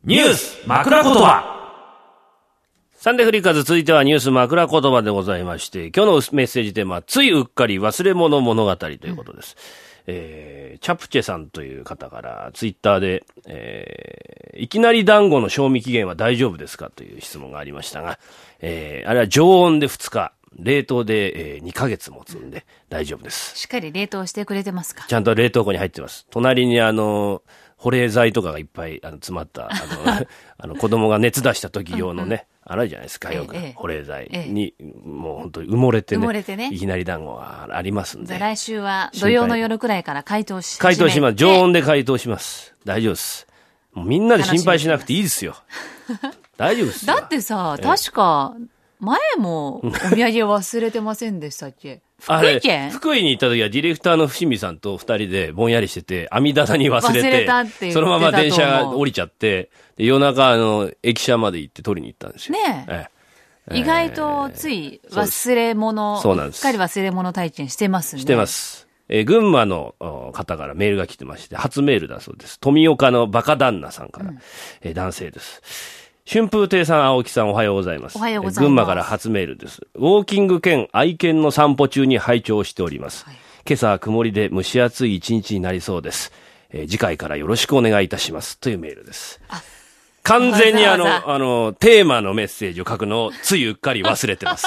ニュース枕言葉。サンデーフリーカーズ、続いてはニュース枕言葉でございまして、今日のメッセージテーマはついうっかり忘れ物物語ということです。チャプチェさんという方からツイッターで、いきなり団子の賞味期限は大丈夫ですかという質問がありましたが、あれは常温で2日、冷凍で、2ヶ月持つんで大丈夫です。 しっかり冷凍してくれてますか？ ちゃんと冷凍庫に入ってます。隣に保冷剤とかがいっぱい詰まった子供が熱出した時用のね、あるじゃないですか、よく保冷剤に、もう本当に埋もれてね、いきなり団子がありますんで。 来週は土曜の夜くらいから解凍します。常温で解凍します。大丈夫です。もうみんなで心配しなくていいですよ。大丈夫ですよ。 だってさ、確か前もお土産忘れてませんでしたっけ？福井県？ 福井に行った時はディレクターの伏見さんと二人でぼんやりしてて、網棚に忘れて、そのまま電車が降りちゃって、で夜中駅舎まで行って取りに行ったんですよ。 ねえ。意外とつい忘れ物、 そうなんです。 しっかり忘れ物体験してますね。 してます。群馬の方からメールが来てまして、初メールだそうです。富岡のバカ旦那さんから、男性です。春風亭さん、青木さん、おはようございます。 おはようございます。 群馬から初メールです。ウォーキング兼愛犬の散歩中に拝聴しております。今朝は曇りで蒸し暑い一日になりそうです。次回からよろしくお願いいたします。というメールです。完全にテーマのメッセージを書くのをついうっかり忘れてます。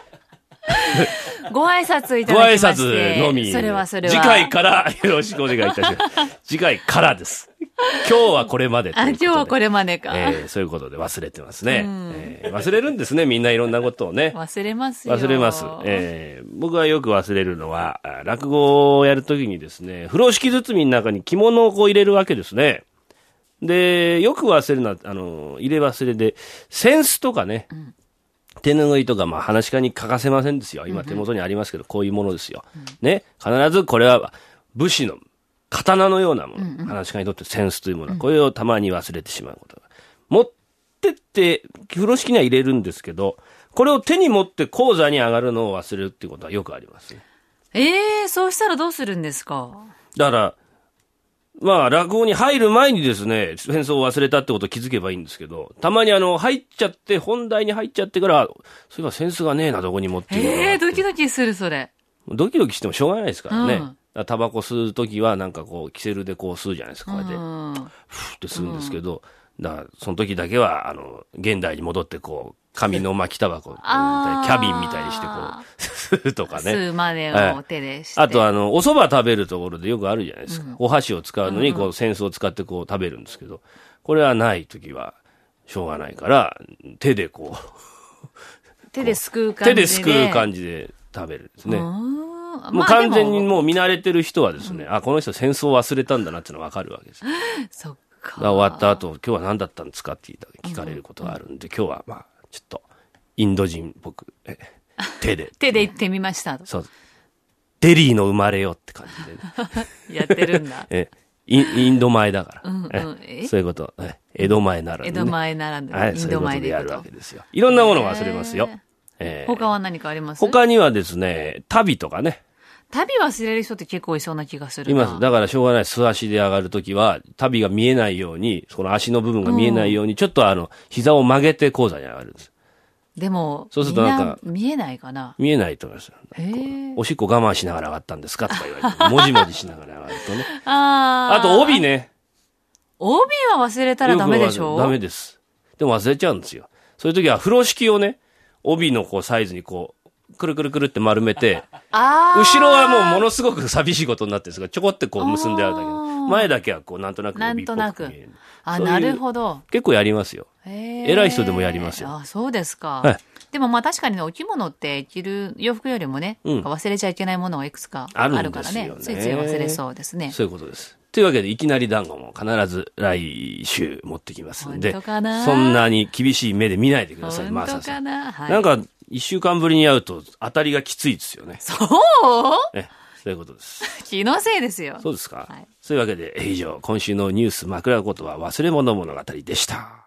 ご挨拶いただきまして。 ご挨拶のみ。 それは。 次回からよろしくお願いいたします。次回からです。今日はこれまでということで。 今日はこれまでか。 そういうことで忘れてますね。忘れるんですね、みんないろんなことをね。 忘れますよ。 忘れます。僕がよく忘れるのは、落語をやるときにですね、風呂敷包みの中に着物をこう入れるわけですね。で、よく忘れるのは、入れ忘れで、扇子とかね、手ぬぐいとか、話し家に欠かせませんですよ。今手元にありますけど、こういうものですよ。ね。必ずこれは武士の刀のようなもの。話し家にとって扇子というものは、これをたまに忘れてしまうことが。持ってって、風呂敷には入れるんですけど、これを手に持って高座に上がるのを忘れるっていうことはよくありますね。 そうしたらどうするんですか？ だから、落語に入る前にですね、扇子を忘れたってことを気づけばいいんですけど、たまに入っちゃって、本題に入っちゃってから、そういえば扇子がねえな、どこにもっていうドキドキする、それ。 ドキドキしてもしょうがないですからね。タバコ吸うときはなんかこう、キセルでこう吸うじゃないですか、こうやって。ふーって吸うんですけど、その時だけは、現代に戻ってこう、紙の巻きタバコ、キャビンみたいにしてこう、吸うとかね。 吸うまでを手でして。 あとお蕎麦食べるところでよくあるじゃないですか。お箸を使うのに、こう、扇子を使ってこう食べるんですけど、これはない時は、しょうがないから、手でこう、 手ですくう感じで。 手ですくう感じで食べるんですね。もう完全にもう見慣れてる人はですね、この人扇子を忘れたんだなっていうのがわかるわけです。 そっか。 終わった後、今日は何だったんですかって聞かれることがあるんで、今日はちょっと、インド人っぽく、手で。 手で言ってみました。 そう。デリーの生まれよって感じで。やってるんだ。 インド前だから。そういうこと。江戸前ならぬ。 江戸前ならぬ。インド前でやるわけですよ。いろんなものを忘れますよ。 他は何かあります？ 他にはですね、旅とかね。 旅忘れる人って結構いそうな気がするな。 います。だからしょうがない。素足で上がるときは、旅が見えないように、その足の部分が見えないように、ちょっと膝を曲げて高座に上がるんです。 でも、 そうするとなんか、 見えないかな？ 見えないと思います。おしっこ我慢しながら上がったんですかとか言われて、もじもじしながら上がるとね。あと帯ね。 帯は忘れたらダメでしょ？ ダメです。でも忘れちゃうんですよ。そういう時は風呂敷をね、帯のこうサイズにこう、くるくるくるって丸めて、後ろはもうものすごく寂しいことになってるんですが、ちょこってこう結んであるだけで、前だけはこうなんとなく帯っぽく見える。 なるほど。 結構やりますよ。偉い人でもやりますよ。 そうですか。でも確かにお着物って着る洋服よりもね、忘れちゃいけないものがいくつかあるからね、ついつい忘れそうですね。 そういうことです。というわけで、いきなり団子も必ず来週持ってきますんで、そんなに厳しい目で見ないでください、マーサさん。なんか、一週間ぶりに会うと当たりがきついですよね。 そうそういうことです。 気のせいですよ。 そうですか。そういうわけで、以上、今週のニュース枕言葉忘れ物物語でした。